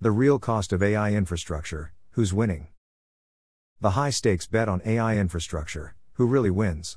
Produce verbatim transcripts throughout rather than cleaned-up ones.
The real cost of A I infrastructure, who's winning? The high-stakes bet on A I infrastructure, who really wins?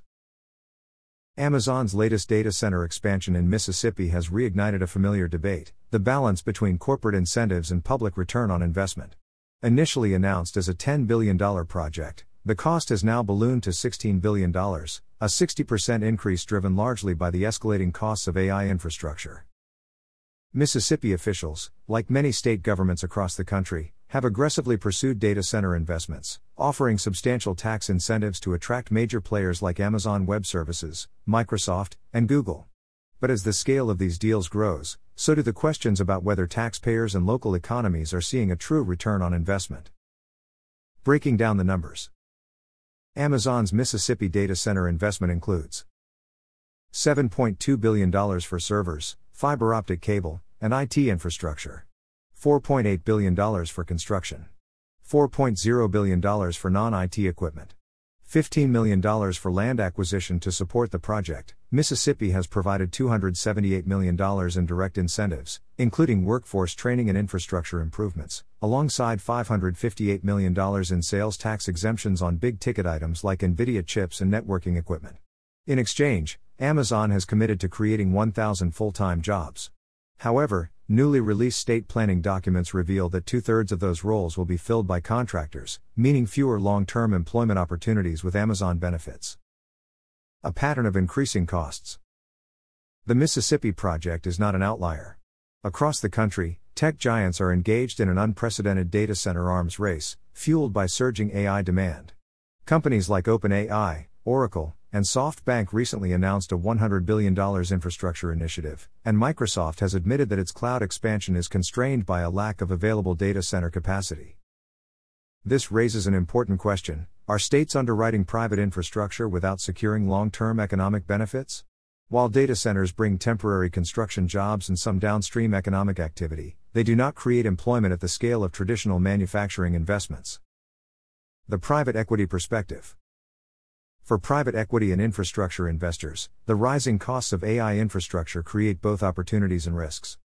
Amazon's latest data center expansion in Mississippi has reignited a familiar debate, the balance between corporate incentives and public return on investment. Initially announced as a ten billion dollars project, the cost has now ballooned to sixteen billion dollars, a sixty percent increase driven largely by the escalating costs of A I infrastructure. Mississippi officials, like many state governments across the country, have aggressively pursued data center investments, offering substantial tax incentives to attract major players like Amazon Web Services, Microsoft, and Google. But as the scale of these deals grows, so do the questions about whether taxpayers and local economies are seeing a true return on investment. Breaking down the numbers. Amazon's Mississippi data center investment includes seven point two billion dollars for servers, fiber optic cable, and I T infrastructure, four point eight billion dollars for construction, four point zero billion dollars for non-I T equipment, fifteen million dollars for land acquisition to support the project. Mississippi has provided two hundred seventy-eight million dollars in direct incentives, including workforce training and infrastructure improvements, alongside five hundred fifty-eight million dollars in sales tax exemptions on big-ticket items like NVIDIA chips and networking equipment. In exchange, Amazon has committed to creating one thousand full-time jobs. However, newly released state planning documents reveal that two-thirds of those roles will be filled by contractors, meaning fewer long-term employment opportunities with Amazon benefits. A pattern of increasing costs. The Mississippi project is not an outlier. Across the country, tech giants are engaged in an unprecedented data center arms race, fueled by surging A I demand. Companies like OpenAI, Oracle, and SoftBank recently announced a one hundred billion dollars infrastructure initiative, and Microsoft has admitted that its cloud expansion is constrained by a lack of available data center capacity. This raises an important question: are states underwriting private infrastructure without securing long-term economic benefits? While data centers bring temporary construction jobs and some downstream economic activity, they do not create employment at the scale of traditional manufacturing investments. The private equity perspective. For private equity and infrastructure investors, the rising costs of A I infrastructure create both opportunities and risks.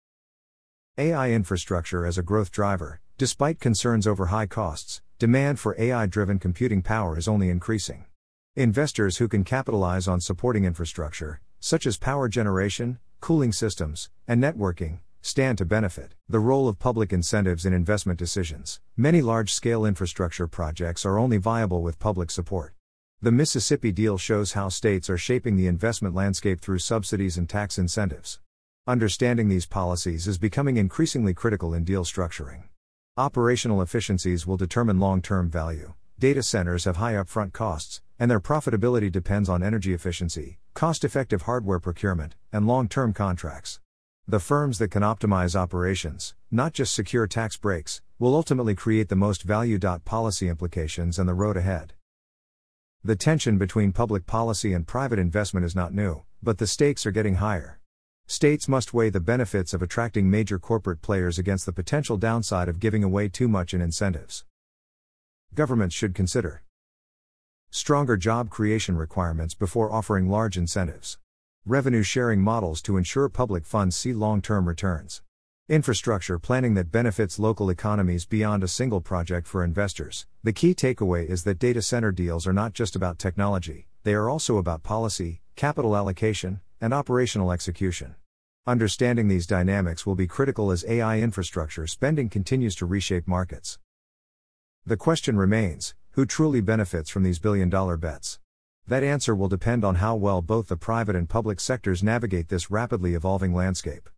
A I infrastructure as a growth driver. Despite concerns over high costs, demand for A I-driven computing power is only increasing. Investors who can capitalize on supporting infrastructure, such as power generation, cooling systems, and networking, stand to benefit. The role of public incentives in investment decisions. Many large-scale infrastructure projects are only viable with public support. The Mississippi deal shows how states are shaping the investment landscape through subsidies and tax incentives. Understanding these policies is becoming increasingly critical in deal structuring. Operational efficiencies will determine long-term value. Data centers have high upfront costs, and their profitability depends on energy efficiency, cost-effective hardware procurement, and long-term contracts. The firms that can optimize operations, not just secure tax breaks, will ultimately create the most value. Policy implications and the road ahead. The tension between public policy and private investment is not new, but the stakes are getting higher. States must weigh the benefits of attracting major corporate players against the potential downside of giving away too much in incentives. Governments should consider stronger job creation requirements before offering large incentives. Revenue sharing models to ensure public funds see long-term returns. Infrastructure planning that benefits local economies beyond a single project for investors. The key takeaway is that data center deals are not just about technology, they are also about policy, capital allocation, and operational execution. Understanding these dynamics will be critical as A I infrastructure spending continues to reshape markets. The question remains, who truly benefits from these billion-dollar bets? That answer will depend on how well both the private and public sectors navigate this rapidly evolving landscape.